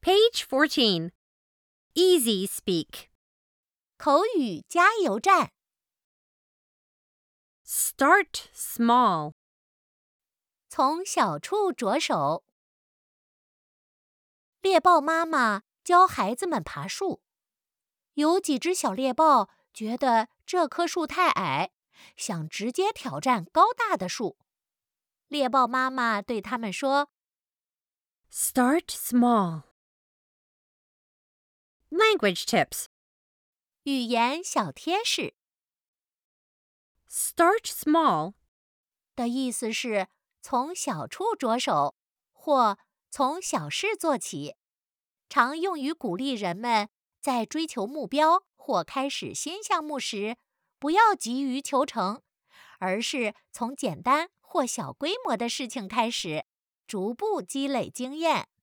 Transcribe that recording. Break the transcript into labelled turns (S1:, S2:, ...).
S1: Page 14. Easy speak.
S2: 口语加油站。
S1: Start small.
S2: 从小处着手。猎豹妈妈教孩子们爬树，有几只小猎豹觉得这棵树太矮，想直接挑战高大的树。猎豹妈妈对他们说
S1: Start small. Language tips.
S2: 语言小贴士
S1: Start small.
S2: 的意思是从小处着手，或从小事做起，常用于鼓励人们在追求目标或开始新项目时，不要急于求成，而是从简单或小规模的事情开始，逐步积累经验。